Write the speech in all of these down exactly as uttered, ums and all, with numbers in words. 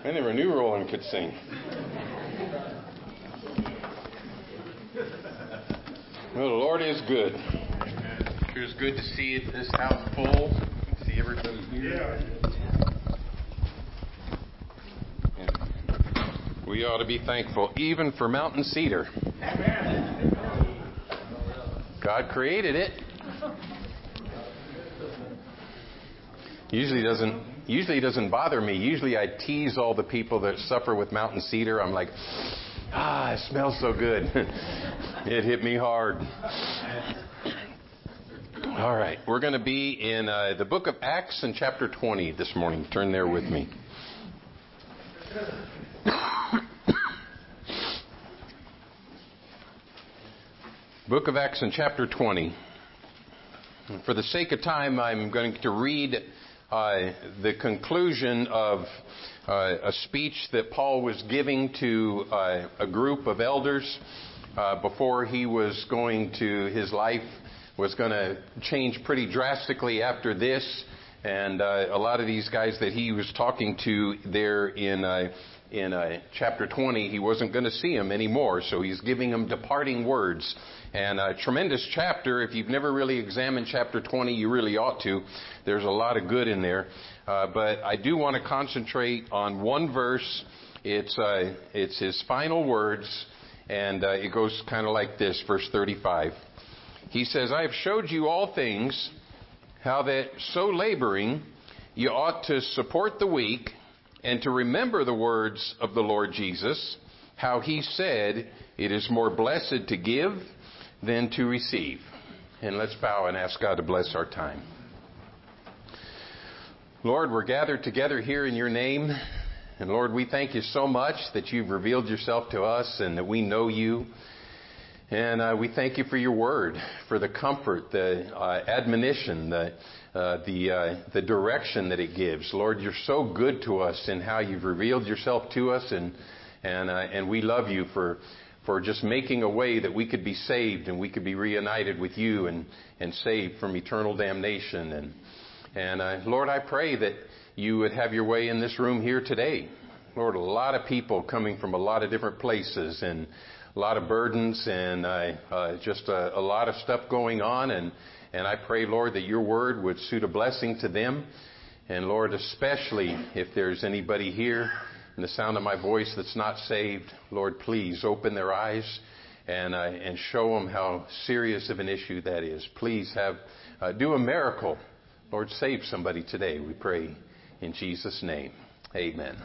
I never knew Roland could sing. Well, the Lord is good. It was good to see this house full. See everybody here. Yeah. We ought to be thankful, even for Mountain Cedar. God created it. Usually doesn't usually doesn't bother me. Usually I tease all the people that suffer with Mountain Cedar. I'm like, ah, it smells so good. It hit me hard. All right, we're going to be in uh, the book of Acts in chapter twenty this morning. Turn there with me. Book of Acts in chapter twenty. For the sake of time, I'm going to read uh, the conclusion of uh, a speech that Paul was giving to uh, a group of elders uh, before he was going to, his life was going to change pretty drastically after this. And uh, a lot of these guys that he was talking to there in uh, in uh, chapter twenty, he wasn't going to see them anymore. So he's giving them departing words. And a tremendous chapter. If you've never really examined chapter twenty, you really ought to. There's a lot of good in there. Uh, but I do want to concentrate on one verse. It's uh, it's his final words, and uh, it goes kind of like this, verse thirty-five. He says, I have showed you all things, how that so laboring you ought to support the weak, and to remember the words of the Lord Jesus, how he said, it is more blessed to give than to receive. And let's bow and ask God to bless our time. Lord, we're gathered together here in your name. And Lord, we thank you so much that you've revealed yourself to us and that we know you. And uh, we thank you for your word, for the comfort, the uh, admonition, the uh, the uh, the direction that it gives. Lord, you're so good to us in how you've revealed yourself to us, and and uh, and we love you for for just making a way that we could be saved and we could be reunited with you and and saved from eternal damnation. And and uh, Lord, I pray that you would have your way in this room here today. Lord, a lot of people coming from a lot of different places and a lot of burdens and uh, uh, just a, a lot of stuff going on. And, and I pray, Lord, that your word would suit a blessing to them. And, Lord, especially if there's anybody here in the sound of my voice that's not saved, Lord, please open their eyes and uh, and show them how serious of an issue that is. Please have uh, do a miracle. Lord, save somebody today, we pray in Jesus' name. Amen.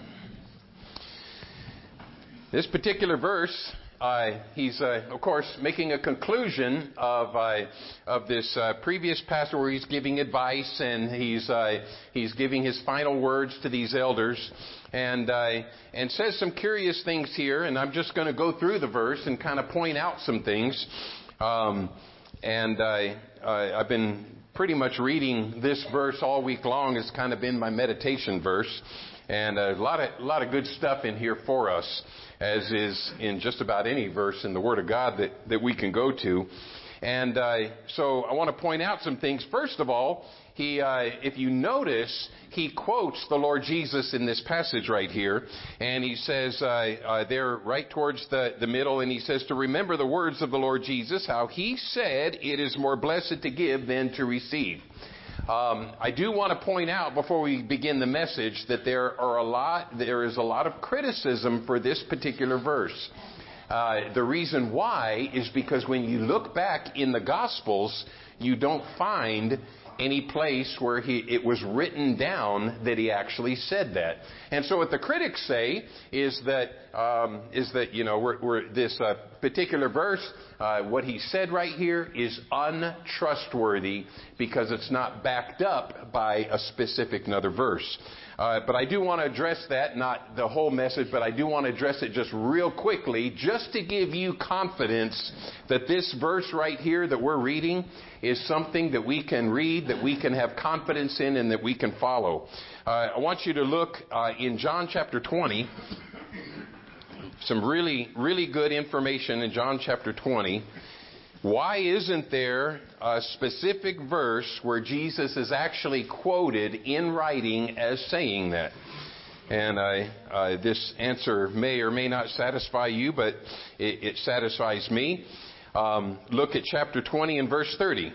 This particular verse, Uh, he's, uh, of course, making a conclusion of uh, of this uh, previous passage where he's giving advice, and he's uh, he's giving his final words to these elders, and uh, and says some curious things here. And I'm just going to go through the verse and kind of point out some things. Um, and uh, uh, I've been pretty much reading this verse all week long. It's kind of been my meditation verse, and a lot of a lot of good stuff in here for us, as is in just about any verse in the Word of God that, that we can go to. And uh, so I want to point out some things. First of all, he, uh, if you notice, he quotes the Lord Jesus in this passage right here. And he says uh, uh, there right towards the, the middle, and he says to remember the words of the Lord Jesus, how he said it is more blessed to give than to receive. Um, I do want to point out before we begin the message that there are a lot, there is a lot of criticism for this particular verse. Uh, the reason why is because when you look back in the Gospels, you don't find any place where he, it was written down that he actually said that. And so what the critics say is that, um, is that, you know, we're, we're, this uh, particular verse, uh, what he said right here is untrustworthy because it's not backed up by a specific another verse. Uh, but I do want to address that, not the whole message, but I do want to address it just real quickly, just to give you confidence that this verse right here that we're reading is something that we can read, that we can have confidence in, and that we can follow. Uh, I want you to look uh, in John chapter twenty. Some really, really good information in John chapter twenty. Why isn't there a specific verse where Jesus is actually quoted in writing as saying that? And I, uh, this answer may or may not satisfy you, but it, it satisfies me. Um, look at chapter twenty and verse thirty.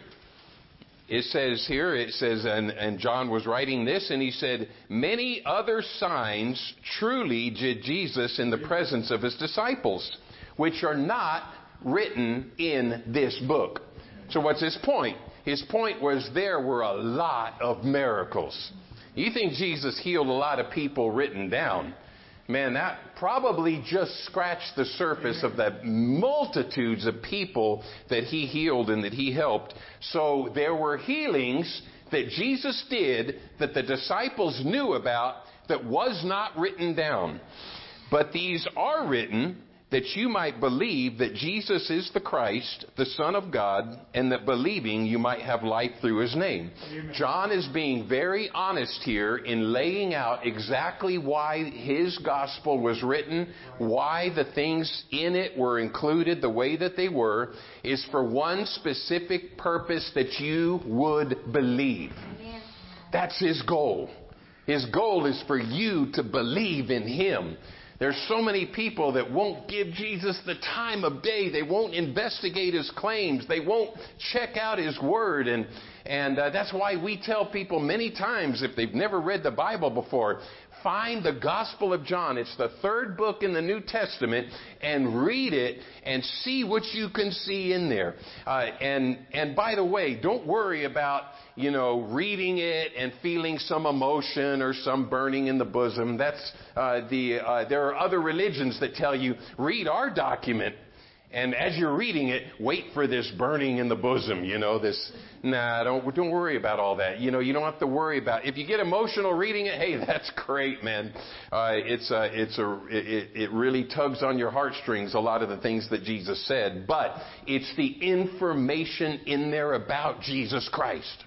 It says here, it says, and, and John was writing this, and he said, many other signs truly did Jesus in the presence of his disciples, which are not written in this book. So what's his point? His point was there were a lot of miracles. You think Jesus healed a lot of people written down? Man, that probably just scratched the surface of the multitudes of people that he healed and that he helped. So there were healings that Jesus did that the disciples knew about that was not written down. But these are written that you might believe that Jesus is the Christ, the Son of God, and that believing you might have life through his name. Amen. John is being very honest here in laying out exactly why his gospel was written, why the things in it were included the way that they were, is for one specific purpose, that you would believe. Amen. That's his goal. His goal is for you to believe in him. There's so many people that won't give Jesus the time of day. They won't investigate his claims. They won't check out his word. And, and uh, that's why we tell people many times, if they've never read the Bible before, find the Gospel of John. It's the third book in the New Testament, and read it and see what you can see in there. Uh, and, and by the way, don't worry about, you know, reading it and feeling some emotion or some burning in the bosom. That's uh, the. Uh, there are other religions that tell you, read our document, and as you're reading it, wait for this burning in the bosom. You know, this. Nah, don't don't worry about all that. You know, you don't have to worry about. If you get emotional reading it, hey, that's great, man. Uh, it's a, it's a, it, it really tugs on your heartstrings, a lot of the things that Jesus said. But it's the information in there about Jesus Christ.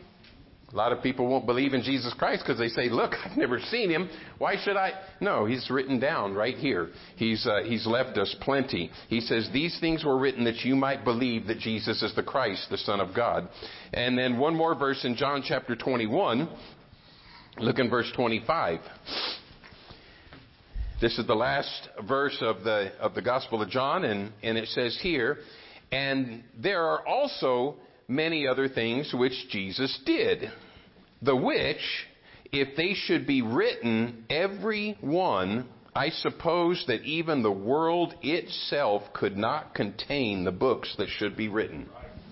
A lot of people won't believe in Jesus Christ because they say, look, I've never seen him. Why should I? No, he's written down right here. He's, uh, he's left us plenty. He says, these things were written that you might believe that Jesus is the Christ, the Son of God. And then one more verse in John chapter twenty-one. Look in verse twenty-five. This is the last verse of the, of the Gospel of John. And, and it says here, and there are also many other things which Jesus did, the which, if they should be written, every one, I suppose that even the world itself could not contain the books that should be written.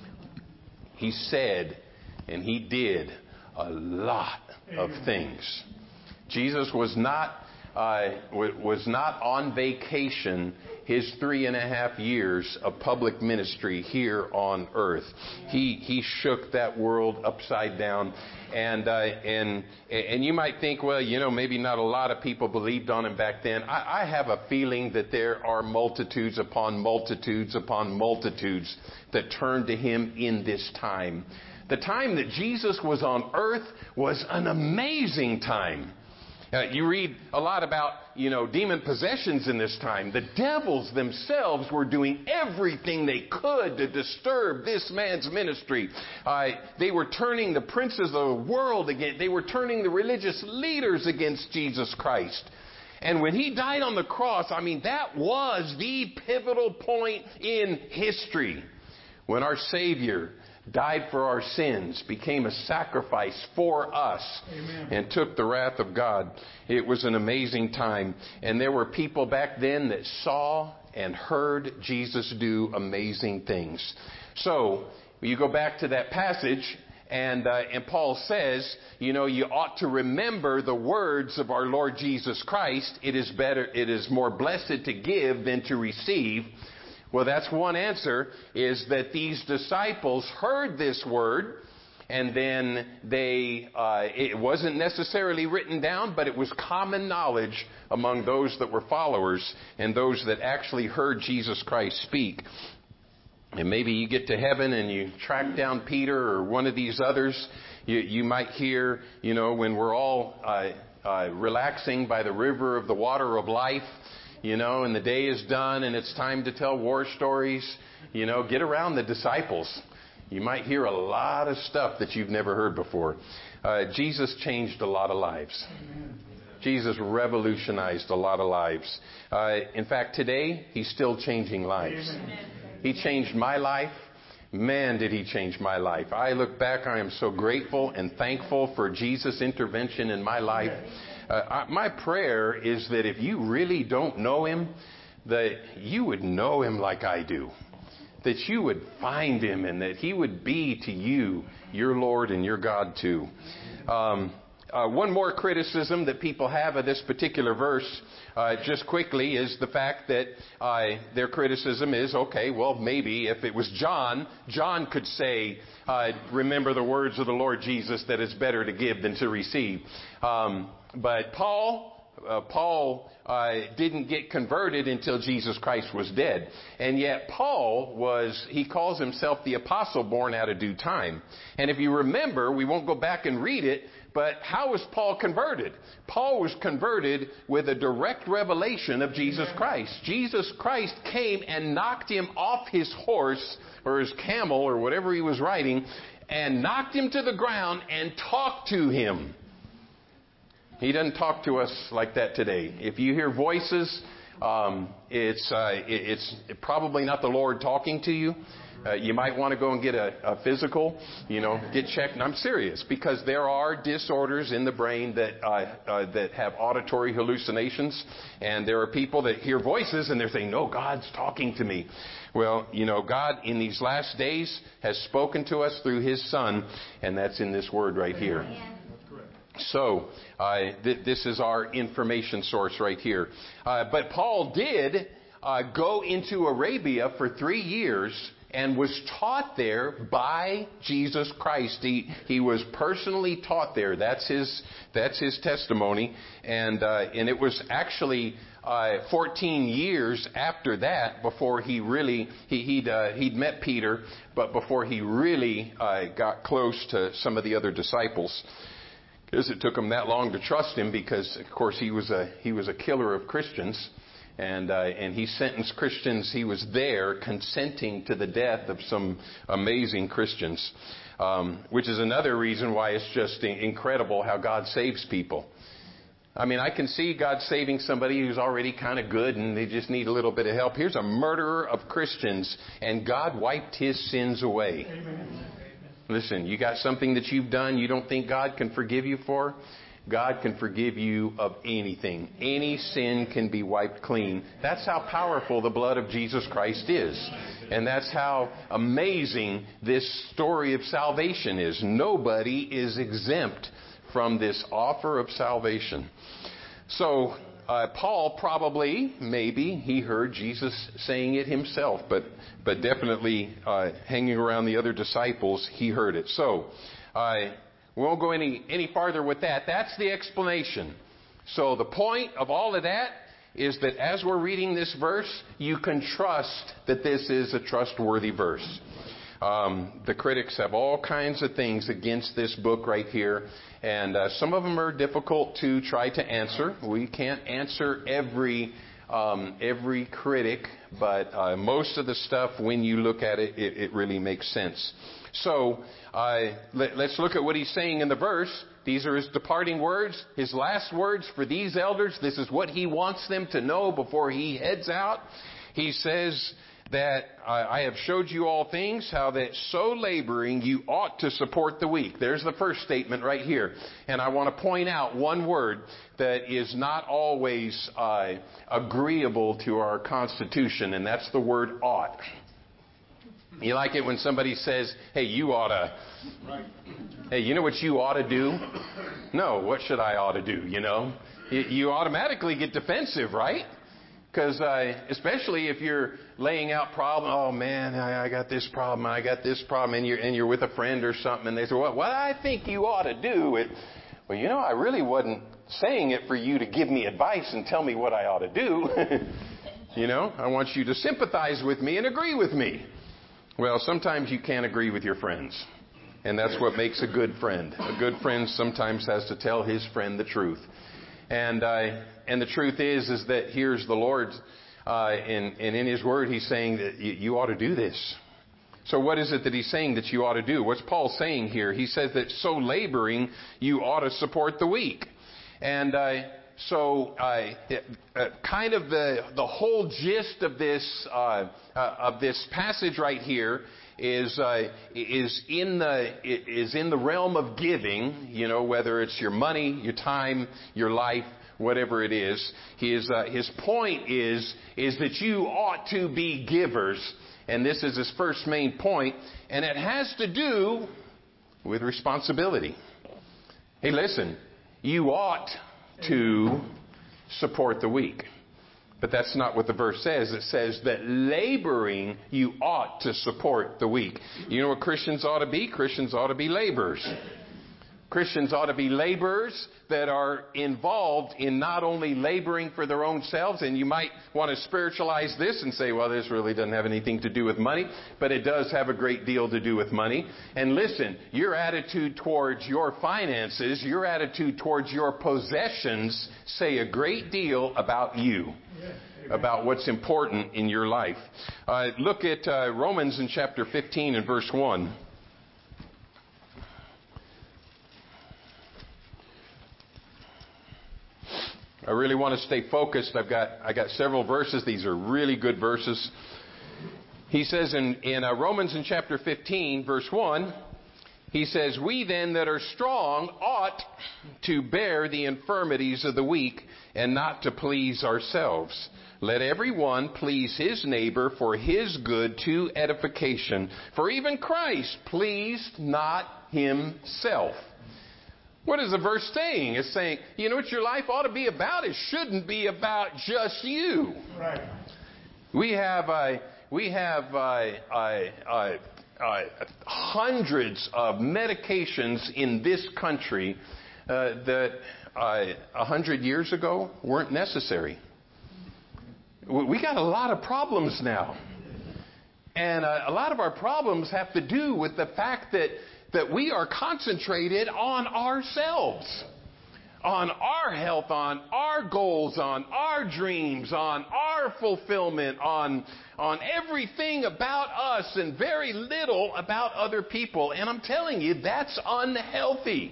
He said, and he did, a lot of things. Jesus was not uh, was not on vacation his three and a half years of public ministry here on earth. He he shook that world upside down. And uh, and and you might think, well, you know, maybe not a lot of people believed on him back then. I, I have a feeling that there are multitudes upon multitudes upon multitudes that turned to him in this time. The time that Jesus was on earth was an amazing time. Uh, you read a lot about, you know, demon possessions in this time. The devils themselves were doing everything they could to disturb this man's ministry. Uh, they were turning the princes of the world against, they were turning the religious leaders against Jesus Christ. And when he died on the cross, I mean, that was the pivotal point in history. When our Savior died for our sins, became a sacrifice for us, Amen. And took the wrath of God. It was an amazing time. And there were people back then that saw and heard Jesus do amazing things. So, you go back to that passage, and, uh, and Paul says, you know, you ought to remember the words of our Lord Jesus Christ. It is better, it is more blessed to give than to receive. Well, that's one answer, is that these disciples heard this word, and then they, uh, it wasn't necessarily written down, but it was common knowledge among those that were followers and those that actually heard Jesus Christ speak. And maybe you get to heaven and you track down Peter or one of these others. You, you might hear, you know, when we're all uh, uh, relaxing by the river of the water of life, you know, and the day is done and it's time to tell war stories, you know, get around the disciples. You might hear a lot of stuff that you've never heard before. Uh, Jesus changed a lot of lives. Jesus revolutionized a lot of lives. Uh, in fact, today, he's still changing lives. He changed my life. Man, did he change my life. I look back, I am so grateful and thankful for Jesus' intervention in my life. Uh, I, my prayer is that if you really don't know him, that you would know him like I do. That you would find him and that he would be to you your Lord and your God too. Um, Uh, one more criticism that people have of this particular verse, uh, just quickly, is the fact that uh, their criticism is, okay, well, maybe if it was John, John could say, uh, remember the words of the Lord Jesus, that it's better to give than to receive. Um, but Paul... Uh, Paul uh, didn't get converted until Jesus Christ was dead. And yet Paul was, he calls himself the apostle born out of due time. And if you remember, we won't go back and read it, but how was Paul converted? Paul was converted with a direct revelation of Jesus Christ. Jesus Christ came and knocked him off his horse or his camel or whatever he was riding and knocked him to the ground and talked to him. He doesn't talk to us like that today. If you hear voices, um, it's uh, it, it's probably not the Lord talking to you. Uh, you might want to go and get a, a physical, you know, get checked. And I'm serious, because there are disorders in the brain that uh, uh, that have auditory hallucinations, and there are people that hear voices and they're saying, "No, God's talking to me." Well, you know, God in these last days has spoken to us through His Son, and that's in this word right here. So, uh, th- this is our information source right here. Uh, but Paul did uh, go into Arabia for three years and was taught there by Jesus Christ. He, he was personally taught there. That's his, that's his testimony. And, uh, and it was actually, uh, fourteen years after that before he really, he, he'd, uh, he'd met Peter, but before he really, uh, got close to some of the other disciples. Because it took him that long to trust him, because of course he was a he was a killer of Christians, and uh, and he sentenced Christians. He was there consenting to the death of some amazing Christians, um, which is another reason why it's just incredible how God saves people. I mean, I can see God saving somebody who's already kind of good and they just need a little bit of help. Here's a murderer of Christians, and God wiped his sins away. Amen. Listen, you got something that you've done you don't think God can forgive you for? God can forgive you of anything. Any sin can be wiped clean. That's how powerful the blood of Jesus Christ is. And that's how amazing this story of salvation is. Nobody is exempt from this offer of salvation. So, Uh, Paul probably, maybe, he heard Jesus saying it himself, but but definitely uh, hanging around the other disciples, he heard it. So, uh, we won't go any, any farther with that. That's the explanation. So the point of all of that is that as we're reading this verse, you can trust that this is a trustworthy verse. Um, the critics have all kinds of things against this book right here, and uh, some of them are difficult to try to answer. We can't answer every um, every critic, but uh, most of the stuff, when you look at it, it, it really makes sense. So uh, let, let's look at what he's saying in the verse. These are his departing words, his last words for these elders. This is what he wants them to know before he heads out. He says that I have showed you all things, how that so laboring you ought to support the weak. There's the first statement right here. And I want to point out one word that is not always uh, agreeable to our Constitution, and that's the word ought. You like it when somebody says, hey, you ought to, hey, you know what you ought to do? No, what should I ought to do, you know? You, you automatically get defensive, right? Because uh, especially if you're laying out problem, oh man, I, I got this problem, I got this problem, and you're and you're with a friend or something, and they say, well, what I think you ought to do it. Well, you know, I really wasn't saying it for you to give me advice and tell me what I ought to do. You know, I want you to sympathize with me and agree with me. Well, sometimes you can't agree with your friends, and that's what makes a good friend. A good friend sometimes has to tell his friend the truth. And uh, and the truth is, is that here's the Lord, uh, and, and in His Word, He's saying that you, you ought to do this. So what is it that He's saying that you ought to do? What's Paul saying here? He says that so laboring, you ought to support the weak. And uh, so uh, uh, kind of the the whole gist of this uh, uh, of this passage right here is uh, is in the is in the realm of giving. You know, whether it's your money, your time, your life, whatever it is. His uh, his point is is that you ought to be givers, and this is his first main point, and it has to do with responsibility. Hey, listen, you ought to support the weak. But that's not what the verse says. It says that laboring, you ought to support the weak. You know what Christians ought to be? Christians ought to be laborers. Christians ought to be laborers that are involved in not only laboring for their own selves, and you might want to spiritualize this and say, well, this really doesn't have anything to do with money, but it does have a great deal to do with money. And listen, your attitude towards your finances, your attitude towards your possessions say a great deal about you, about what's important in your life. Uh, look at uh, Romans in chapter fifteen and verse one. I really want to stay focused. I've got I got several verses. These are really good verses. He says in, in uh, Romans in chapter fifteen, verse one, he says, we then that are strong ought to bear the infirmities of the weak and not to please ourselves. Let every one please his neighbor for his good to edification. For even Christ pleased not himself. What is the verse saying? It's saying, you know what your life ought to be about? It shouldn't be about just you. Right. We have uh, we have uh, uh, uh, uh, hundreds of medications in this country uh, that a uh, hundred years ago weren't necessary. We got a lot of problems now, and uh, a lot of our problems have to do with the fact that. that we are concentrated on ourselves, on our health, on our goals, on our dreams, on our fulfillment, on, on everything about us and very little about other people. And I'm telling you, that's unhealthy.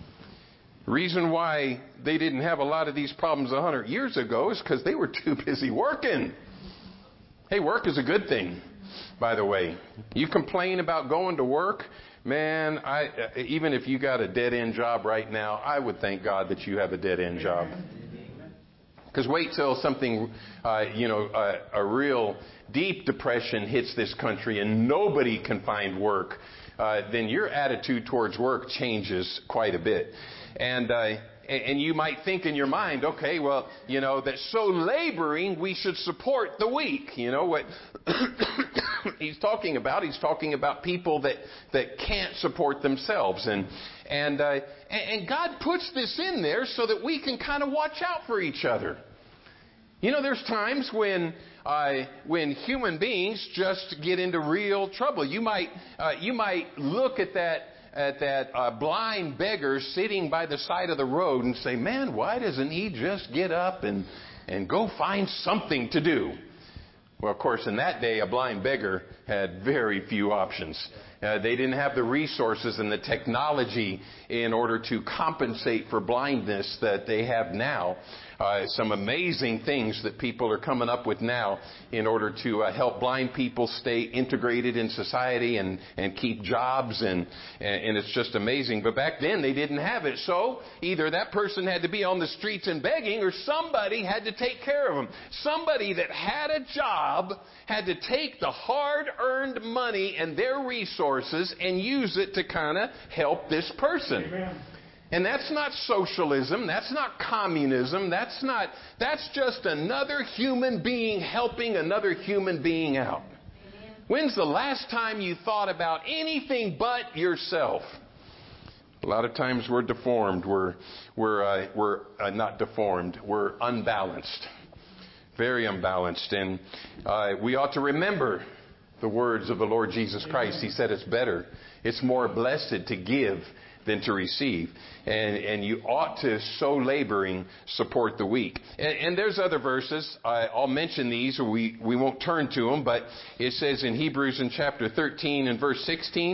The reason why they didn't have a lot of these problems a hundred years ago is because they were too busy working. Hey, work is a good thing, by the way. You complain about going to work. Man, I, even if you got a dead-end job right now, I would thank God that you have a dead-end job. Because wait till something, uh, you know, uh, a real deep depression hits this country and nobody can find work, uh, then your attitude towards work changes quite a bit. And uh, and you might think in your mind, okay, well, you know, that so laboring, we should support the weak. You know what he's talking about? He's talking about people that, that can't support themselves. And and, uh, and God puts this in there so that we can kind of watch out for each other. You know, there's times when uh, when human beings just get into real trouble. You might uh, you might look at that at that uh, blind beggar sitting by the side of the road and say, man, why doesn't he just get up and, and go find something to do? Well, of course, in that day, a blind beggar had very few options. Uh, they didn't have the resources and the technology in order to compensate for blindness that they have now. Uh, some amazing things that people are coming up with now in order to uh, help blind people stay integrated in society and, and keep jobs, and, and it's just amazing. But back then they didn't have it, so either that person had to be on the streets and begging, or somebody had to take care of them. Somebody that had a job had to take the hard-earned money and their resources and use it to kind of help this person. Amen. And that's not socialism. That's not communism. That's not, that's just another human being helping another human being out. Amen. When's the last time you thought about anything but yourself? A lot of times we're deformed. We're, we're, uh, we're uh, not deformed. We're unbalanced. Very unbalanced. And uh, we ought to remember the words of the Lord Jesus Christ. He said it's better. It's more blessed to give than to receive. And, and you ought to, so laboring, support the weak. And, and there's other verses. I, I'll mention these, or we, we won't turn to them, but it says in Hebrews in chapter thirteen and verse sixteen,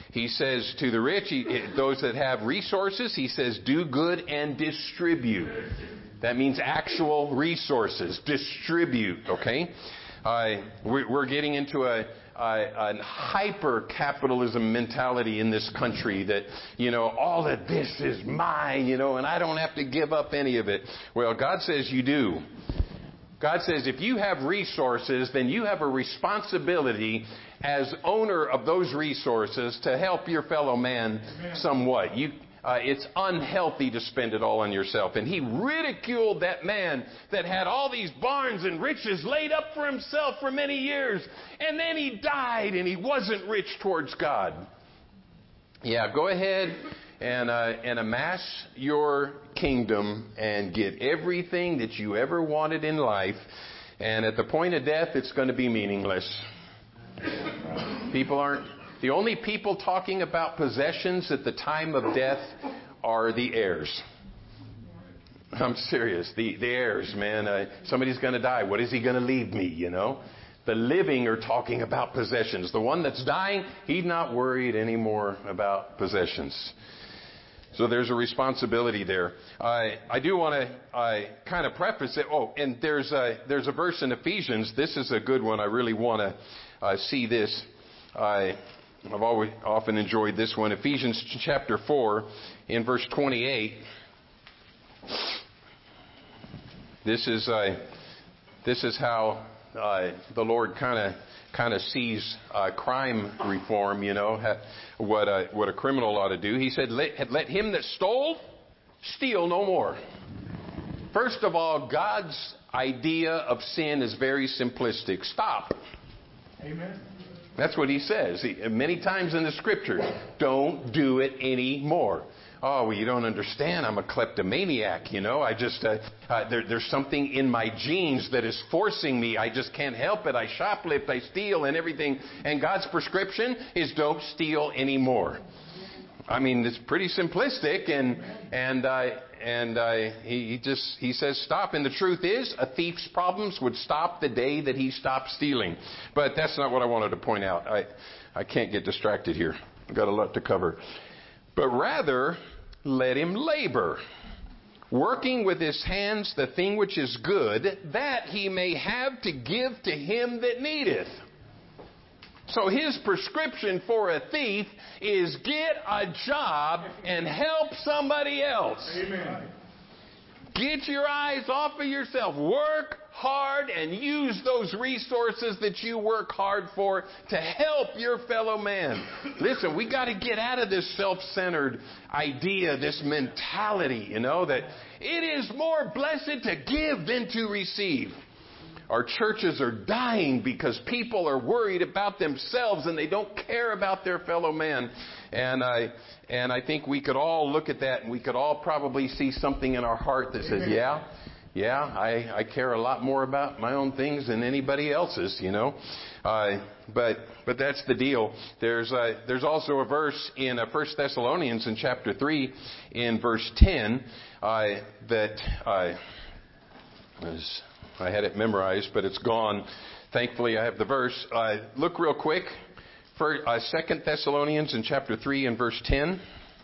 he says to the rich, he, those that have resources, he says, do good and distribute. That means actual resources. Distribute, okay? Uh, we're, we're getting into a, a, a hyper-capitalism mentality in this country that, you know, all of this is mine, you know, and I don't have to give up any of it. Well, God says you do. God says if you have resources, then you have a responsibility as owner of those resources to help your fellow man somewhat. You, uh, it's unhealthy to spend it all on yourself. And he ridiculed that man that had all these barns and riches laid up for himself for many years. And then he died and he wasn't rich towards God. Yeah, go ahead and uh, and amass your kingdom and get everything that you ever wanted in life. And at the point of death, it's going to be meaningless. People aren't, the only people talking about possessions at the time of death are the heirs. I'm serious. The, the heirs, man. Uh, somebody's going to die. What is he going to leave me, you know? The living are talking about possessions. The one that's dying, he's not worried anymore about possessions. So there's a responsibility there. I I do want to I kind of preface it. Oh, and there's a, there's a verse in Ephesians. This is a good one. I really want to uh, see this. I, I've always often enjoyed this one. Ephesians chapter four in verse twenty-eight. This is uh, this is how uh, the Lord kind of kind of sees uh, crime reform, you know, ha, what a, what a criminal ought to do. He said, let, let him that stole, steal no more. First of all, God's idea of sin is very simplistic. Stop. Amen. That's what he says. He, many times in the scriptures, don't do it anymore. Oh, well, you don't understand. I'm a kleptomaniac, you know. I just, uh, uh, there, there's something in my genes that is forcing me. I just can't help it. I shoplift, I steal and everything. And God's prescription is don't steal anymore. I mean, it's pretty simplistic. And, and, uh, and, uh, he, he just, he says stop. And the truth is, a thief's problems would stop the day that he stopped stealing. But that's not what I wanted to point out. I, I can't get distracted here. I've got a lot to cover. But rather, let him labor, working with his hands the thing which is good, that he may have to give to him that needeth. So his prescription for a thief is get a job and help somebody else. Amen. Get your eyes off of yourself. Work hard and use those resources that you work hard for to help your fellow man. Listen, we got to get out of this self-centered idea, this mentality, you know, that it is more blessed to give than to receive. Our churches are dying because people are worried about themselves and they don't care about their fellow man. And I, and I think we could all look at that and we could all probably see something in our heart that says, yeah, yeah, I, I care a lot more about my own things than anybody else's, you know. Uh, but but that's the deal. There's uh, there's also a verse in uh, First Thessalonians in chapter three in verse ten uh, that uh, was, I had it memorized, but it's gone. Thankfully, I have the verse. Uh, look real quick. For uh, Second Thessalonians in chapter three and verse ten.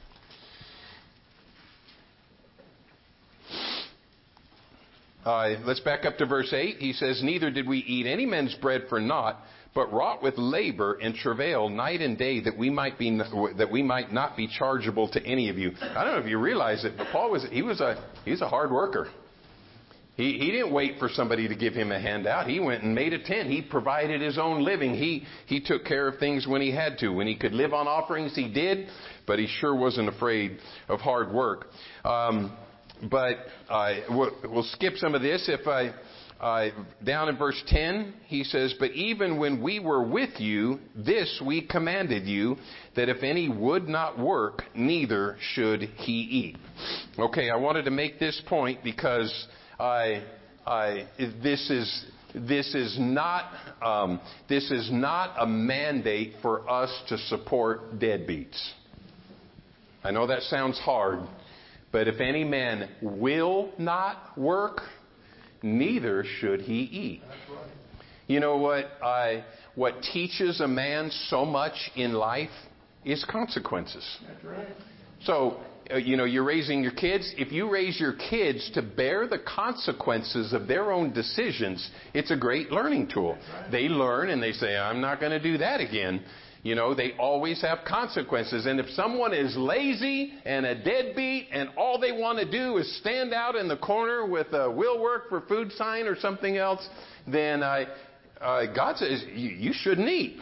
Uh, let's back up to verse eight. He says, neither did we eat any man's bread for naught, but wrought with labor and travail night and day that we might be that we might not be chargeable to any of you. I don't know if you realize it, but Paul was he was a he's a hard worker. He, he didn't wait for somebody to give him a handout. He went and made a tent. He provided his own living. He he took care of things when he had to. When he could live on offerings, he did. But he sure wasn't afraid of hard work. Um, but uh, we'll, we'll skip some of this. If I uh, down in verse ten, he says, "But even when we were with you, this we commanded you, that if any would not work, neither should he eat." Okay, I wanted to make this point because I, I, this is this is not um, this is not a mandate for us to support deadbeats. I know that sounds hard, but if any man will not work, neither should he eat. You know what I what teaches a man so much in life is consequences. That's right. So, uh, you know, you're raising your kids. If you raise your kids to bear the consequences of their own decisions, it's a great learning tool. Right. They learn and they say, I'm not going to do that again. You know, they always have consequences. And if someone is lazy and a deadbeat and all they want to do is stand out in the corner with a will work for food sign or something else, then uh, uh, God says, you, you shouldn't eat.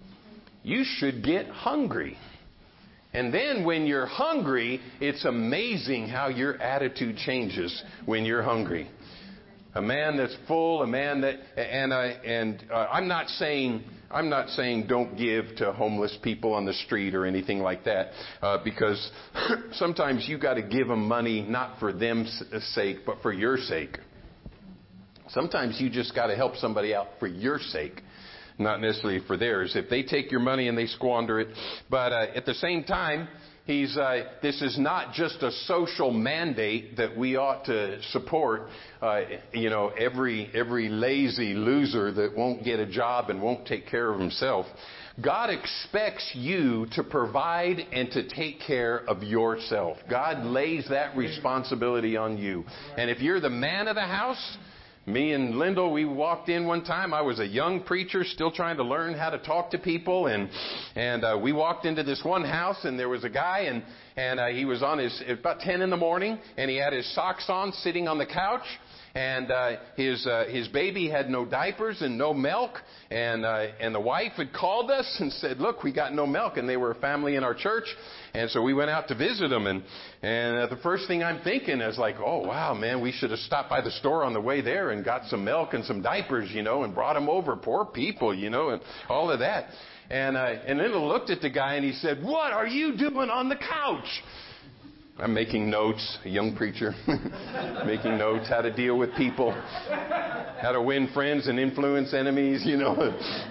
You should get hungry. And then when you're hungry, it's amazing how your attitude changes when you're hungry. A man that's full, a man that, and I, and uh, I'm not saying, I'm not saying don't give to homeless people on the street or anything like that, uh, because sometimes you got to give them money not for them sake, but for your sake. Sometimes you just got to help somebody out for your sake, not necessarily for theirs. If they take your money and they squander it, but uh, at the same time, he's uh, this is not just a social mandate that we ought to support. Uh, you know, every every lazy loser that won't get a job and won't take care of himself. God expects you to provide and to take care of yourself. God lays that responsibility on you. And if you're the man of the house, me and Lyndall, we walked in one time. I was a young preacher still trying to learn how to talk to people. And and uh, we walked into this one house, and there was a guy, and, and uh, he was on his, it was about ten in the morning, and he had his socks on sitting on the couch. And uh, his uh, his baby had no diapers and no milk. And uh, and the wife had called us and said, look, we got no milk. And they were a family in our church. And so we went out to visit them. And, and uh, the first thing I'm thinking is like, oh, wow, man, we should have stopped by the store on the way there and got some milk and some diapers, you know, and brought them over. Poor people, you know, and all of that. And, uh, and then I looked at the guy and he said, what are you doing on the couch? I'm making notes, a young preacher, making notes, how to deal with people, how to win friends and influence enemies, you know.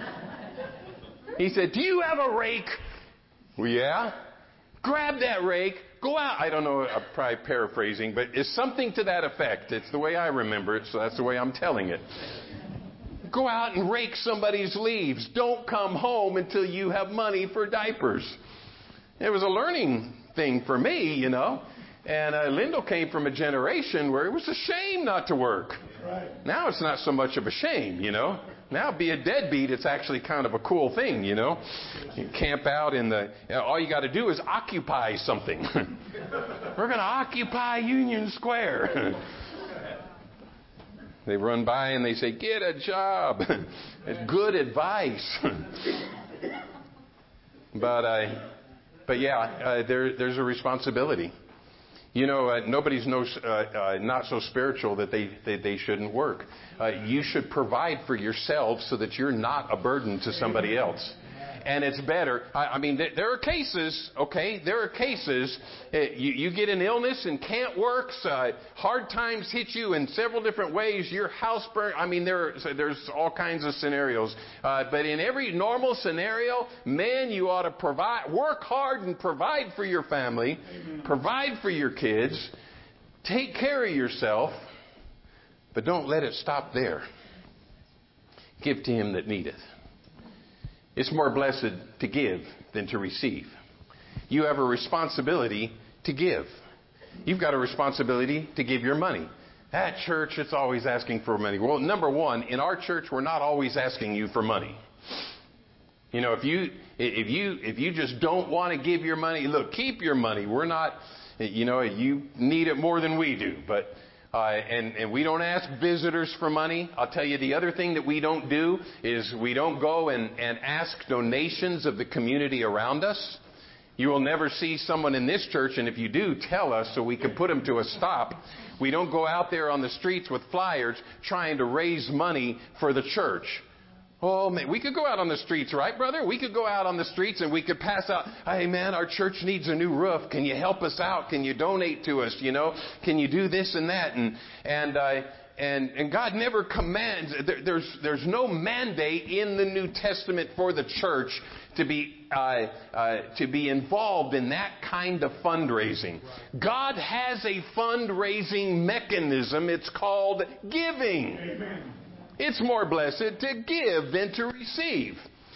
He said, do you have a rake? Well, yeah. Grab that rake, go out. I don't know, I'm probably paraphrasing, but it's something to that effect. It's the way I remember it, so that's the way I'm telling it. Go out and rake somebody's leaves. Don't come home until you have money for diapers. It was a learning thing for me, you know. And uh, Lyndall came from a generation where it was a shame not to work. Right. Now it's not so much of a shame, you know. Now be a deadbeat, it's actually kind of a cool thing, you know. You camp out in the, you know, all you got to do is occupy something. We're going to occupy Union Square. They run by and they say, get a job. It's good advice. but uh, but yeah, uh, there there's a responsibility. You know, uh, nobody's no, uh, uh, not so spiritual that they, they, they shouldn't work. Uh, you should provide for yourself so that you're not a burden to somebody else. And it's better. I, I mean, th- there are cases, okay, there are cases, uh, you, you get an illness and can't work, uh, hard times hit you in several different ways, your house burns. I mean, there, so there's all kinds of scenarios. Uh, but in every normal scenario, man, you ought to provide, work hard and provide for your family, Amen. Provide for your kids, take care of yourself, but don't let it stop there. Give to him that needeth. It's more blessed to give than to receive. You have a responsibility to give. You've got a responsibility to give your money. At church, it's always asking for money. Well, number one, in our church, we're not always asking you for money. You know, if you if you if you just don't want to give your money, look, keep your money. We're not, you know, you need it more than we do, but. Uh, and, and we don't ask visitors for money. I'll tell you the other thing that we don't do is we don't go and, and ask donations of the community around us. You will never see someone in this church, and if you do, tell us so we can put them to a stop. We don't go out there on the streets with flyers trying to raise money for the church. Oh, man, we could go out on the streets, right, brother? We could go out on the streets and we could pass out, hey, man, our church needs a new roof. Can you help us out? Can you donate to us? You know, can you do this and that? And and uh, and and God never commands. There, there's there's no mandate in the New Testament for the church to be uh, uh, to be involved in that kind of fundraising. God has a fundraising mechanism. It's called giving. Amen. It's more blessed to give than to receive.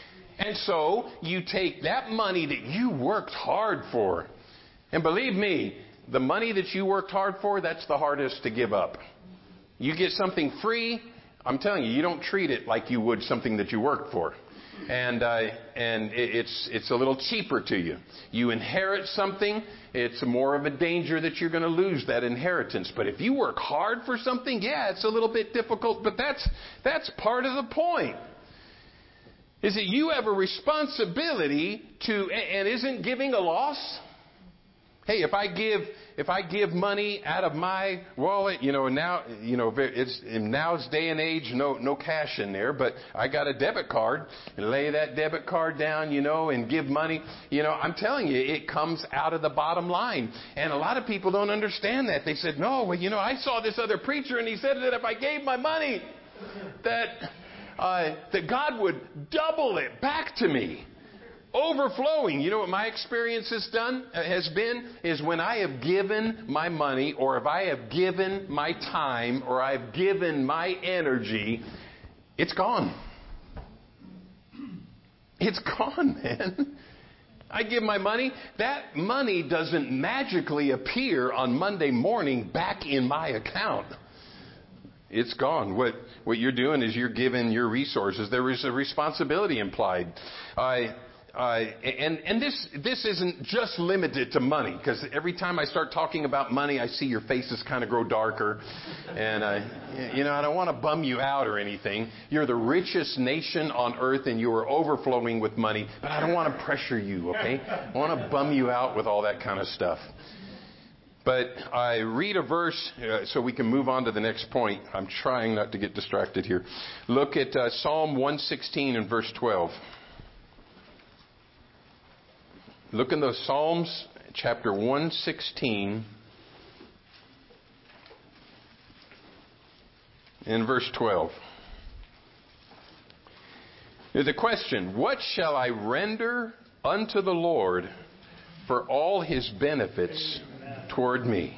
And so you take that money that you worked hard for. And believe me, the money that you worked hard for, that's the hardest to give up. You get something free, I'm telling you, you don't treat it like you would something that you worked for. And uh, and it's it's a little cheaper to you. You inherit something, it's more of a danger that you're going to lose that inheritance. But if you work hard for something, yeah, it's a little bit difficult, but that's that's part of the point. Is that you have a responsibility to, and isn't giving a loss? Hey, if I give if I give money out of my wallet, you know, now you know it's in now's day and age, no no cash in there, but I got a debit card and lay that debit card down, you know, and give money. You know, I'm telling you, it comes out of the bottom line. And a lot of people don't understand that. They said, no, well, you know, I saw this other preacher and he said that if I gave my money, that uh, that God would double it back to me. Overflowing. You know what my experience has done, uh, has been, is when I have given my money, or if I have given my time, or I've given my energy, it's gone. It's gone, man. I give my money. That money doesn't magically appear on Monday morning back in my account. It's gone. What what you're doing is you're giving your resources. There is a responsibility implied. I. Uh, and and this this isn't just limited to money, because every time I start talking about money, I see your faces kind of grow darker, and I, you know, I don't want to bum you out or anything. You're the richest nation on earth, and you are overflowing with money. But I don't want to pressure you, okay? I want to bum you out with all that kind of stuff. But I read a verse uh, so we can move on to the next point. I'm trying not to get distracted here. Look at uh, Psalm one sixteen and verse twelve. Look in those Psalms, chapter one sixteen, in verse twelve. There's a question: what shall I render unto the Lord for all his benefits toward me?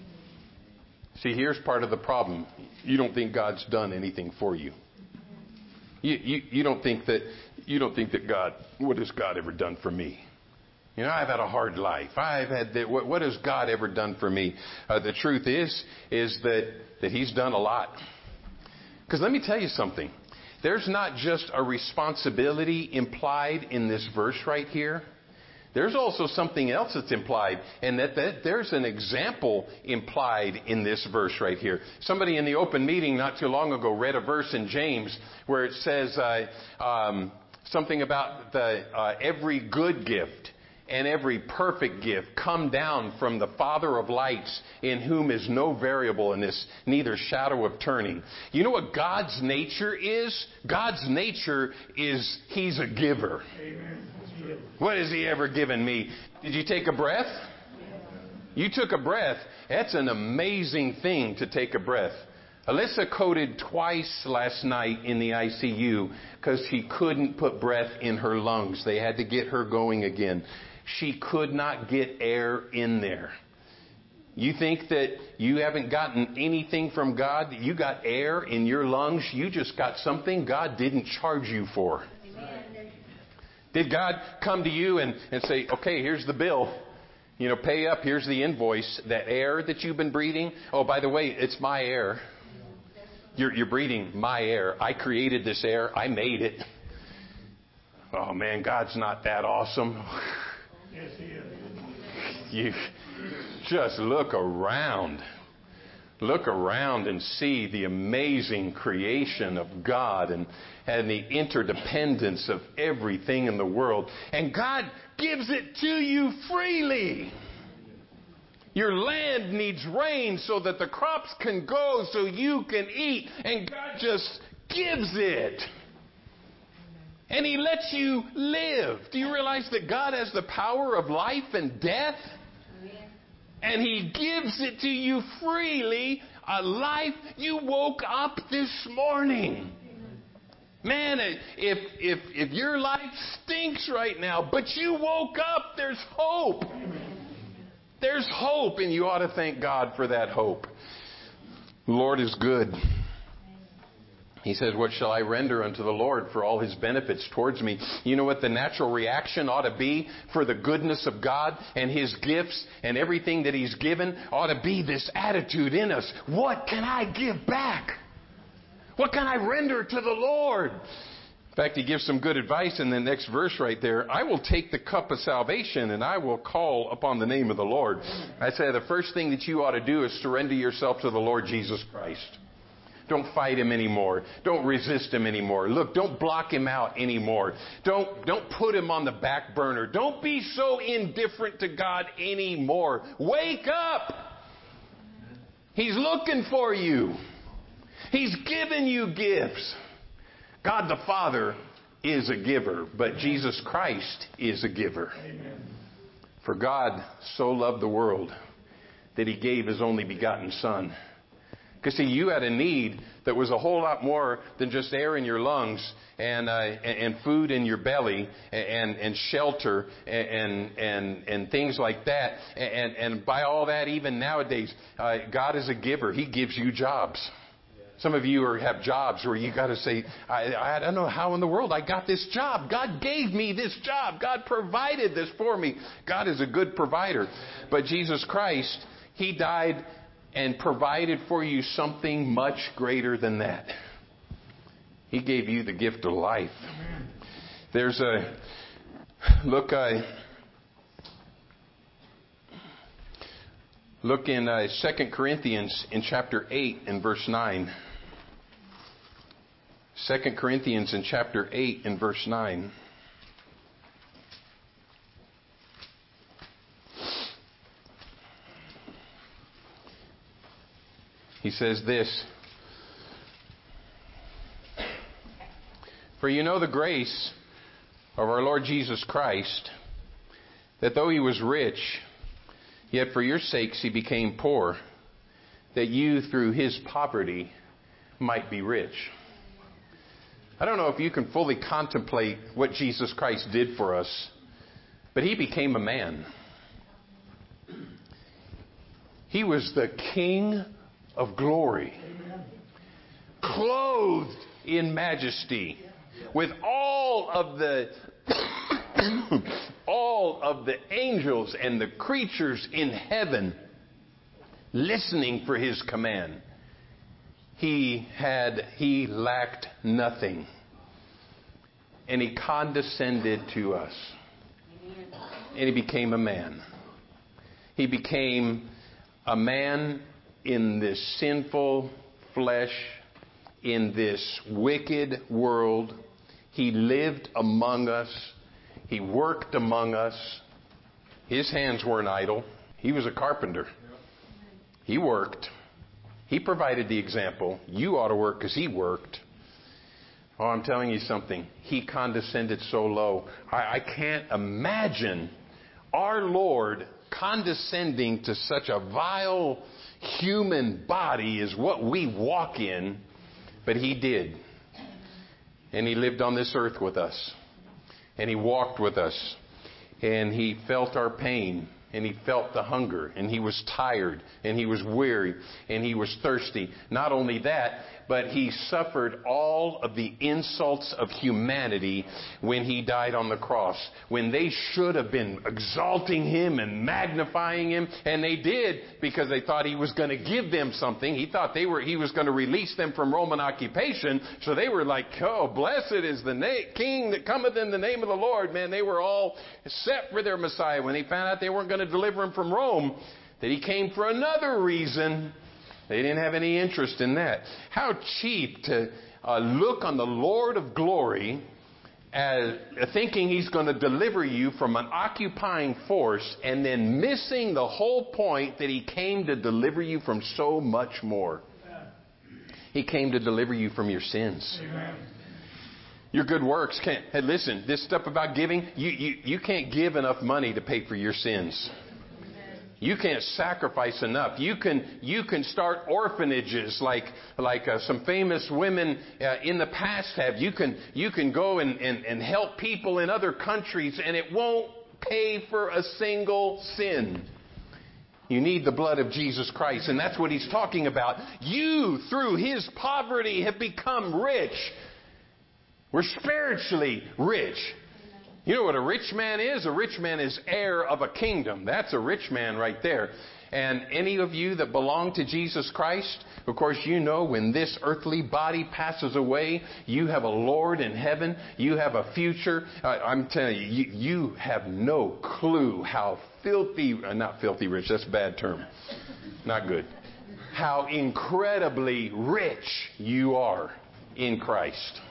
See, here's part of the problem. You don't think God's done anything for you. You, you, you don't think that you don't think that God, what has God ever done for me? You know, I've had a hard life. I've had the, what, what has God ever done for me? Uh, the truth is, is that, that He's done a lot. Because let me tell you something. There's not just a responsibility implied in this verse right here. There's also something else that's implied, and that, that there's an example implied in this verse right here. Somebody in the open meeting not too long ago read a verse in James where it says uh, um, something about the uh, every good gift and every perfect gift come down from the Father of lights, in whom is no variableness, neither shadow of turning. You know what God's nature is? God's nature is He's a giver. Amen. What has He ever given me? Did you take a breath? You took a breath. That's an amazing thing, to take a breath. Alyssa coded twice last night in the I C U because she couldn't put breath in her lungs. They had to get her going again. She could not get air in there. You think that you haven't gotten anything from God, that you got air in your lungs? You just got something God didn't charge you for. Amen. Did God come to you and, and say, okay, here's the bill. You know, pay up, here's the invoice. That air that you've been breathing, oh, by the way, it's my air. You're, you're breathing my air. I created this air. I made it. Oh, man, God's not that awesome. Yes, He is. You just look around. Look around and see the amazing creation of God and, and the interdependence of everything in the world. And God gives it to you freely. Your land needs rain so that the crops can go, so you can eat. And God just gives it. And He lets you live. Do you realize that God has the power of life and death? And He gives it to you freely, a life. You woke up this morning. Man, if, if, if your life stinks right now, but you woke up, there's hope. There's hope, and you ought to thank God for that hope. The Lord is good. He says, what shall I render unto the Lord for all His benefits towards me? You know what the natural reaction ought to be for the goodness of God and His gifts and everything that He's given? Ought to be this attitude in us. What can I give back? What can I render to the Lord? In fact, he gives some good advice in the next verse right there. I will take the cup of salvation and I will call upon the name of the Lord. I say the first thing that you ought to do is surrender yourself to the Lord Jesus Christ. Don't fight Him anymore. Don't resist Him anymore. Look, don't block Him out anymore. Don't, don't put Him on the back burner. Don't be so indifferent to God anymore. Wake up! He's looking for you. He's given you gifts. God the Father is a giver, but Jesus Christ is a giver. Amen. For God so loved the world that He gave His only begotten Son. Because, see, you had a need that was a whole lot more than just air in your lungs and uh, and food in your belly and and shelter and and and things like that. And and by all that, even nowadays, uh, God is a giver. He gives you jobs. Some of you are, have jobs where you got to say, I, I don't know how in the world I got this job. God gave me this job. God provided this for me. God is a good provider. But Jesus Christ, He died and provided for you something much greater than that. He gave you the gift of life. There's a, look, I, look in uh, Second Corinthians in chapter eight and verse nine. Second Corinthians in chapter eight and verse nine. He says this, for you know the grace of our Lord Jesus Christ, that though He was rich, yet for your sakes He became poor, that you through His poverty might be rich. I don't know if you can fully contemplate what Jesus Christ did for us, but He became a man. He was the King of glory, clothed in majesty, with all of the all of the angels and the creatures in heaven listening for His command. He had he lacked nothing, and He condescended to us, and He became a man. He became a man in this sinful flesh, in this wicked world. He lived among us. He worked among us. His hands weren't idle. He was a carpenter. He worked. He provided the example. You ought to work because He worked. Oh, I'm telling you something. He condescended so low. I, I can't imagine our Lord condescending to such a vile human body is what we walk in, but He did. And He lived on this earth with us. And He walked with us. And He felt our pain. And He felt the hunger. And He was tired. And He was weary. And He was thirsty. Not only that, but He suffered all of the insults of humanity when He died on the cross. When they should have been exalting Him and magnifying Him. And they did, because they thought He was going to give them something. He thought they were He was going to release them from Roman occupation. So they were like, oh, blessed is the na- King that cometh in the name of the Lord. Man, they were all set for their Messiah. When they found out they weren't going to deliver Him from Rome, that He came for another reason. They didn't have any interest in that. How cheap to uh, look on the Lord of glory as uh, thinking He's going to deliver you from an occupying force, and then missing the whole point that He came to deliver you from so much more. He came to deliver you from your sins. Amen. Your good works can't. Hey, listen, this stuff about giving, you, you, you can't give enough money to pay for your sins. You can't sacrifice enough. You can you can start orphanages like like uh, some famous women uh, in the past have. You can you can go and, and, and help people in other countries, and it won't pay for a single sin. You need the blood of Jesus Christ. And that's what he's talking about. You, through his poverty, have become rich. We're spiritually rich. You know what a rich man is? A rich man is heir of a kingdom. That's a rich man right there. And any of you that belong to Jesus Christ, of course, you know when this earthly body passes away, you have a Lord in heaven. You have a future. Uh, I'm telling you, you, you have no clue how filthy, uh, not filthy rich, that's a bad term. Not good. How incredibly rich you are in Christ.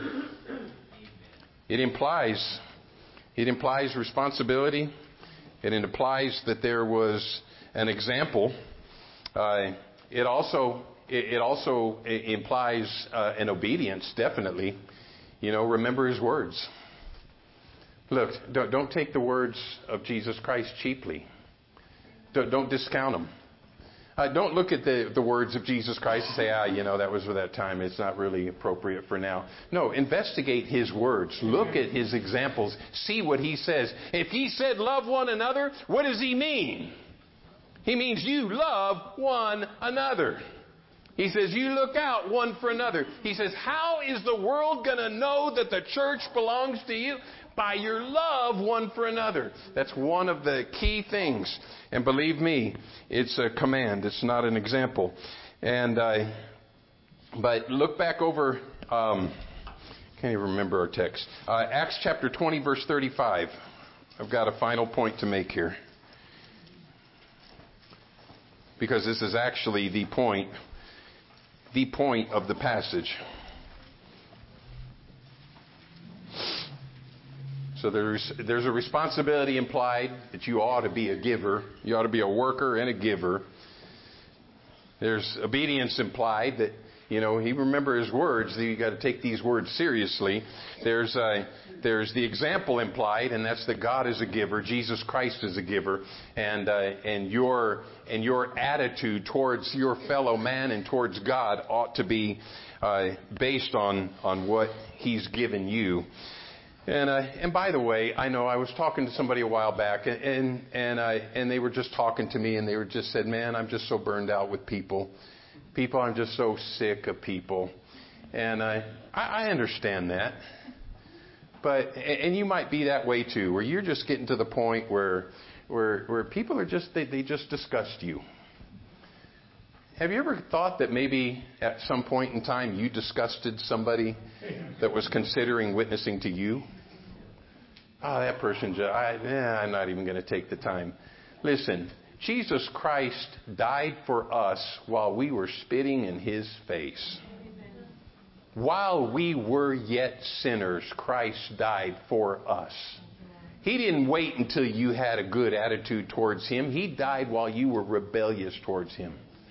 It implies, it implies responsibility. It implies that there was an example. Uh, it also it, it also implies uh, an obedience, definitely. You know, remember his words. Look, don't, don't take the words of Jesus Christ cheaply. Don't, don't discount them. Uh, don't look at the, the words of Jesus Christ and say, ah, you know, that was for that time. It's not really appropriate for now. No, investigate his words. Look at his examples. See what he says. If he said love one another, what does he mean? He means you love one another. He says you look out one for another. He says, how is the world going to know that the church belongs to you? By your love one for another. That's one of the key things. And believe me, it's a command. It's not an example. And uh, but look back over, um, can't even remember our text. Uh, Acts chapter twenty, verse thirty-five. I've got a final point to make here. Because this is actually the point, the point of the passage. So there's there's a responsibility implied that you ought to be a giver. You ought to be a worker and a giver. There's obedience implied that, you know, he remember his words. You got to take these words seriously. There's a, there's the example implied, and that's that God is a giver. Jesus Christ is a giver, and uh, and your and your attitude towards your fellow man and towards God ought to be uh, based on on what He's given you. And uh, and by the way, I know I was talking to somebody a while back, and and and, I, and they were just talking to me, and they were just said, "Man, I'm just so burned out with people. People, I'm just so sick of people." And I I understand that, but and you might be that way too, where you're just getting to the point where where where people are just they, they just disgust you. Have you ever thought that maybe at some point in time you disgusted somebody that was considering witnessing to you? Oh, that person, just, I, eh, I'm not even going to take the time. Listen, Jesus Christ died for us while we were spitting in His face. Amen. While we were yet sinners, Christ died for us. He didn't wait until you had a good attitude towards Him. He died while you were rebellious towards Him.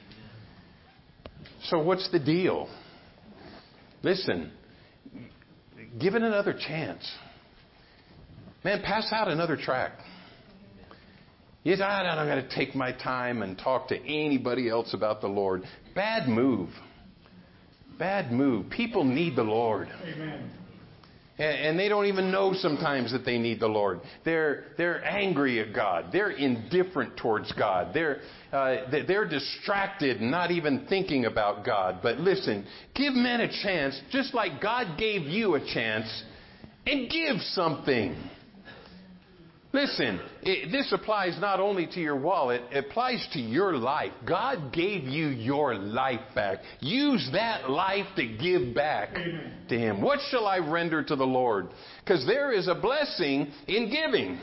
So what's the deal? Listen, give it another chance. Man, pass out another tract. Yes, I'm not going to take my time and talk to anybody else about the Lord. Bad move. Bad move. People need the Lord. Amen. And they don't even know sometimes that they need the Lord. They're they're angry at God. They're indifferent towards God. They're uh, they're distracted, not even thinking about God. But listen, give men a chance, just like God gave you a chance, and give something. Listen, it, this applies not only to your wallet, it applies to your life. God gave you your life back. Use that life to give back Amen. To Him. What shall I render to the Lord? Because there is a blessing in giving.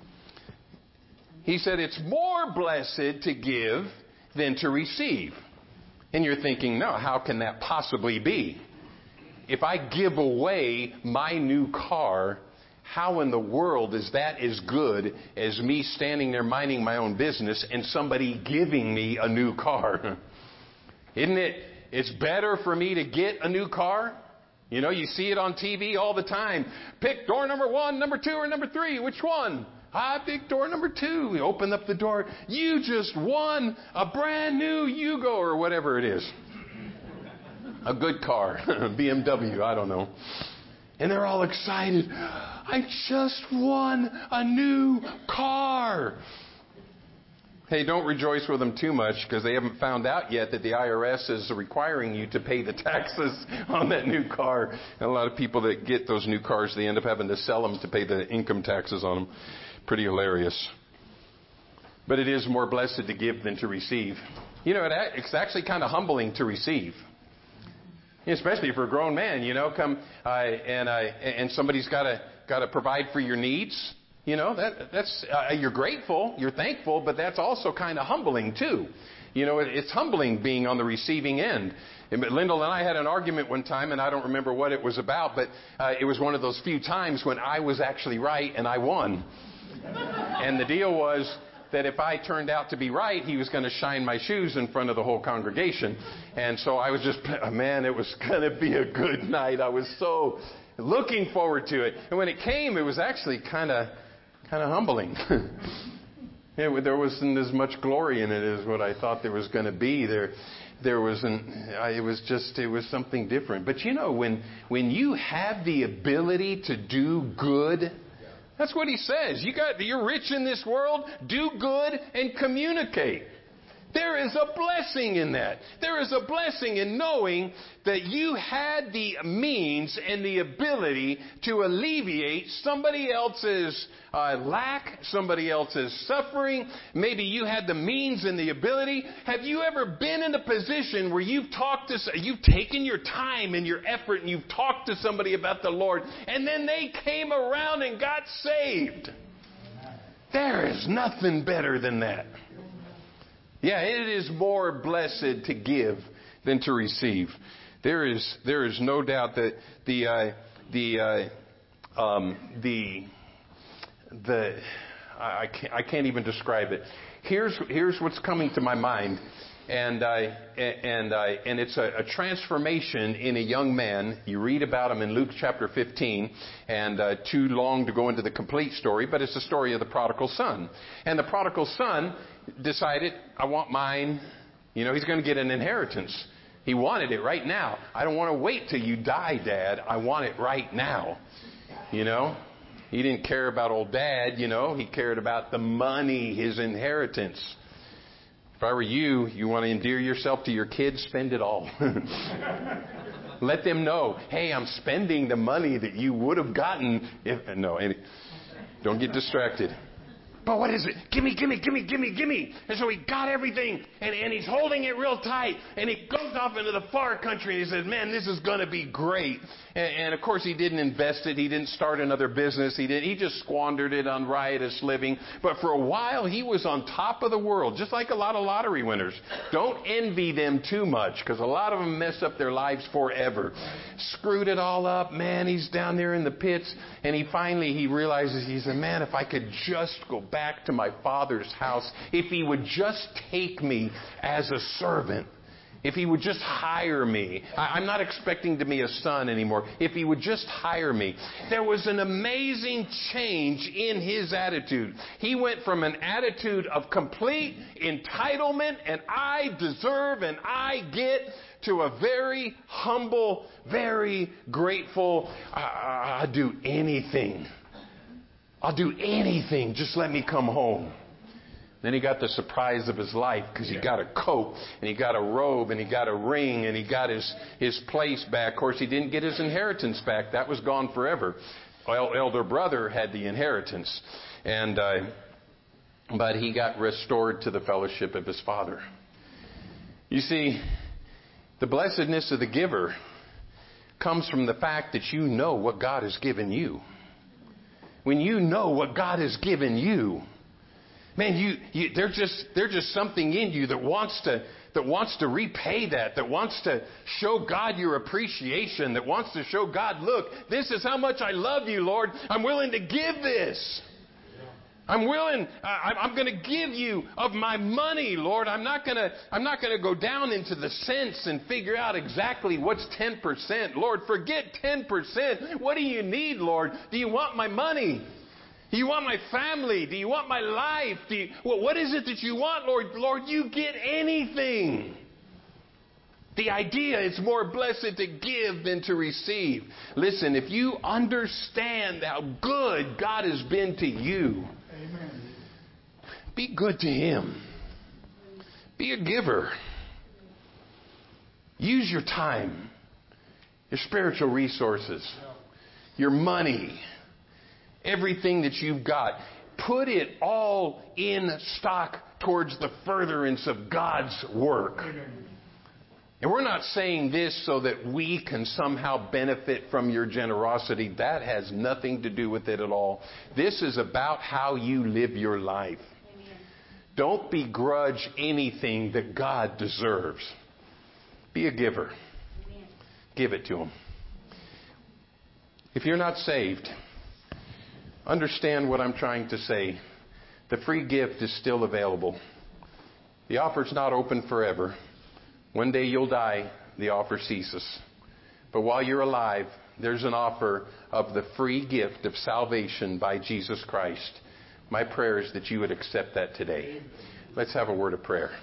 He said it's more blessed to give than to receive. And you're thinking, no, how can that possibly be? If I give away my new car, how in the world is that as good as me standing there minding my own business and somebody giving me a new car? Isn't it? It's better for me to get a new car. You know, you see it on T V all the time. Pick door number one, number two, or number three. Which one? I pick door number two. We open up the door. You just won a brand new Yugo or whatever it is. A good car. B M W, I don't know. And they're all excited. I just won a new car. Hey, don't rejoice with them too much because they haven't found out yet that the I R S is requiring you to pay the taxes on that new car. And a lot of people that get those new cars, they end up having to sell them to pay the income taxes on them. Pretty hilarious. But it is more blessed to give than to receive. You know, it, it's actually kind of humbling to receive. Especially for a grown man, you know, come uh, and uh, and somebody's got to got to provide for your needs. You know, that that's uh, you're grateful, you're thankful, but that's also kind of humbling too. You know, it, it's humbling being on the receiving end. And Lyndall and I had an argument one time, and I don't remember what it was about, but uh, it was one of those few times when I was actually right and I won. And the deal was that if I turned out to be right, he was going to shine my shoes in front of the whole congregation. And so I was just, man, it was going to be a good night. I was so looking forward to it. And when it came, it was actually kind of kind of humbling. it, there wasn't as much glory in it as what I thought there was going to be. There there was an, it was just, it was something different. But you know, when when you have the ability to do good, that's what he says. You got, you're rich in this world. Do good and communicate. There is a blessing in that. There is a blessing in knowing that you had the means and the ability to alleviate somebody else's uh, lack, somebody else's suffering. Maybe you had the means and the ability. Have you ever been in a position where you've talked to, you've taken your time and your effort and you've talked to somebody about the Lord, and then they came around and got saved? There is nothing better than that. Yeah, it is more blessed to give than to receive. There is there is no doubt that the uh, the uh, um, the the I can't, I can't even describe it. Here's here's what's coming to my mind, and I and I and it's a, a transformation in a young man. You read about him in Luke chapter fifteen, and uh, too long to go into the complete story, but it's the story of the prodigal son. And the prodigal son decided, I want mine. You know, he's going to get an inheritance. He wanted it right now. I don't want to wait till you die, Dad. I want it right now. You know, he didn't care about old Dad. You know, he cared about the money, his inheritance. If I were you, you want to endear yourself to your kids, spend it all. Let them know, hey, I'm spending the money that you would have gotten if, no, don't get distracted. But what is it? Gimme, gimme, gimme, gimme, gimme. And so he got everything, and, and he's holding it real tight. And he goes off into the far country, and he says, man, this is going to be great. And, and, of course, he didn't invest it. He didn't start another business. He didn't. He just squandered it on riotous living. But for a while, he was on top of the world, just like a lot of lottery winners. Don't envy them too much, because a lot of them mess up their lives forever. Screwed it all up. Man, he's down there in the pits. And he finally, he realizes, he said, man, if I could just go back to my father's house, if he would just take me as a servant, if he would just hire me. I, I'm not expecting to be a son anymore. If he would just hire me. There was an amazing change in his attitude. He went from an attitude of complete entitlement and I deserve and I get, to a very humble, very grateful, I, I'll do anything. I'll do anything. Just let me come home. Then he got the surprise of his life because he got a coat and he got a robe and he got a ring and he got his, his place back. Of course, he didn't get his inheritance back. That was gone forever. El- elder brother had the inheritance. And, uh, but he got restored to the fellowship of his father. You see, the blessedness of the giver comes from the fact that you know what God has given you. When you know what God has given you, man, you, you there's just there's just something in you that wants to that wants to repay that, that wants to show God your appreciation, that wants to show God, look, this is how much I love you, Lord. I'm willing to give this. I'm willing. I, I'm going to give you of my money, Lord. I'm not going to. I'm not going to go down into the cents and figure out exactly what's ten percent. Lord, forget ten percent. What do you need, Lord? Do you want my money? Do you want my family? Do you want my life? Do you, well, what is it that you want, Lord? Lord, you get anything. The idea is more blessed to give than to receive. Listen, if you understand how good God has been to you, amen, be good to Him. Be a giver. Use your time, your spiritual resources, your money, everything that you've got. Put it all in stock towards the furtherance of God's work. And we're not saying this so that we can somehow benefit from your generosity. That has nothing to do with it at all. This is about how you live your life. Amen. Don't begrudge anything that God deserves. Be a giver. Amen. Give it to Him. If you're not saved, understand what I'm trying to say. The free gift is still available. The offer's not open forever. One day you'll die, the offer ceases. But while you're alive, there's an offer of the free gift of salvation by Jesus Christ. My prayer is that you would accept that today. Let's have a word of prayer.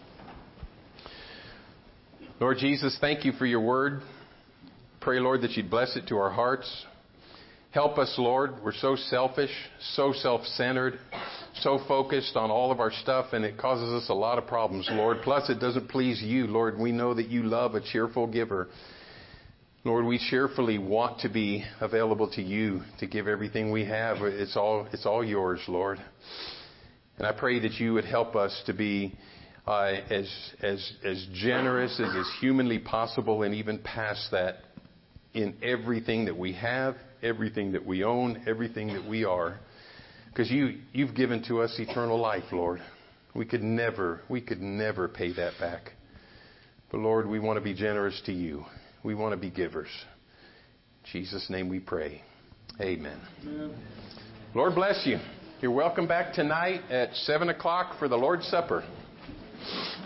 Lord Jesus, thank you for your word. Pray, Lord, that you'd bless it to our hearts. Help us, Lord. We're so selfish, so self-centered, so focused on all of our stuff, and it causes us a lot of problems, Lord. Plus, it doesn't please you, Lord. We know that you love a cheerful giver. Lord, we cheerfully want to be available to you to give everything we have. It's all, it's all yours, Lord. And I pray that you would help us to be uh, as, as, as generous as is humanly possible, and even past that, in everything that we have, everything that we own, everything that we are. Because you, you've given to us eternal life, Lord. We could never, we could never pay that back. But Lord, we want to be generous to you. We want to be givers. In Jesus' name we pray. Amen. Amen. Lord bless you. You're welcome back tonight at seven o'clock for the Lord's Supper.